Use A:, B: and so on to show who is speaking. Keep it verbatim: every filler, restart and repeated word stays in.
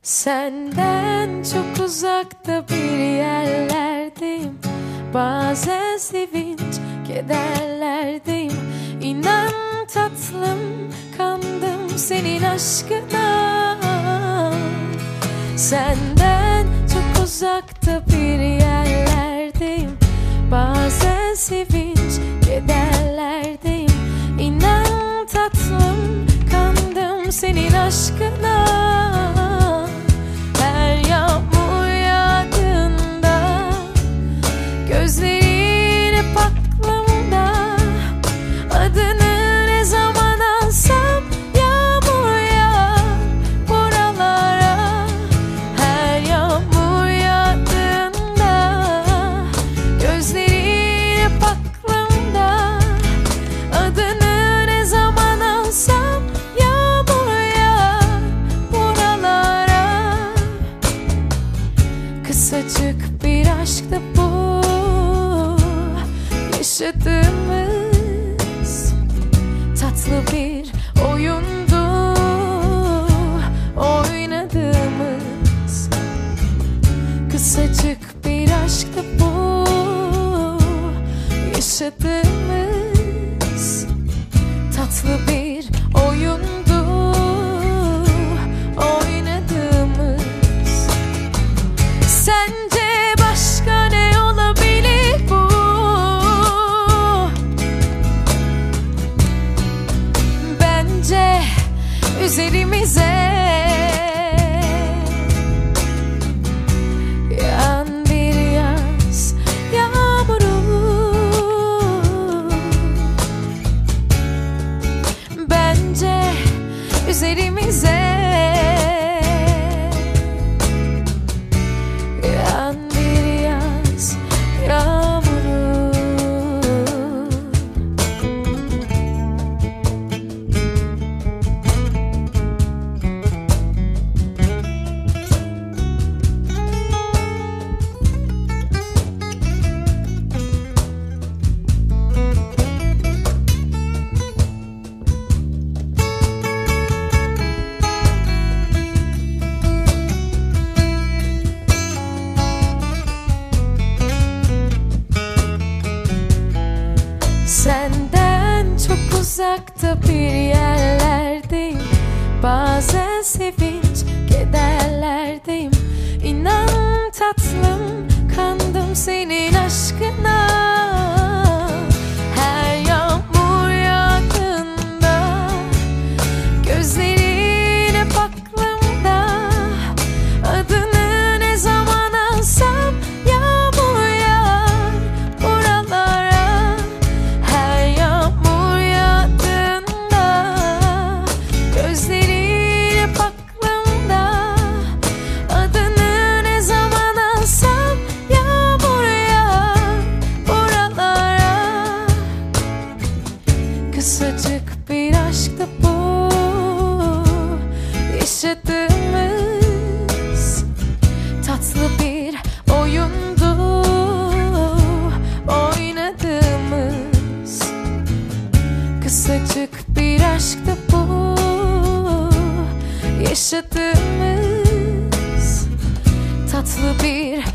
A: Senden çok uzakta bir yerlerdeyim. Bazen sevinç, kederlerdeyim. İnan tatlım, kandım senin aşkına. Senden çok uzakta bir yerlerdeyim. Bazen sevinç, kederlerdeyim. İnan tatlım, kandım senin aşkına. Her yağmur yağdığında gözlerin hep aklımda. Adını ne zaman alsam yağmur yağar buralara. Her yağmur yağdığında gözlerin hep aklımda. Adını ne zaman alsam yağmur yağar buralara. Kısacık bir aşktı bu yaşadığımız, tatlı bir oyundu oynadığımız. Kısacık bir aşktı bu yaşadığımız, tatlı bir oyundu oynadığımız. Sence başka ne olabilir bu? Bence üzerimize yağan bir yaz yağmuru. Bence üzerimize yağan bir yaz yağmuru. Senden çok uzakta bir yerlerdeyim. Bazen sevinç, kederlerdeyim. İnan tatlım, kandım senin aşkına. Her yağmur yağdığında gözlerin hep aklımda. Adını ne zaman alsam yağmur yağar buralara. Her yağmur yağdığında gözlerin hep aklımda. Adını ne zaman alsam yağmur yağar buralara. Kısacık bir aşktı bu yaşadığımız, tatlı bir oyundu oynadığımız. Kısacık bir aşktı bu yaşadığımız, tatlı bir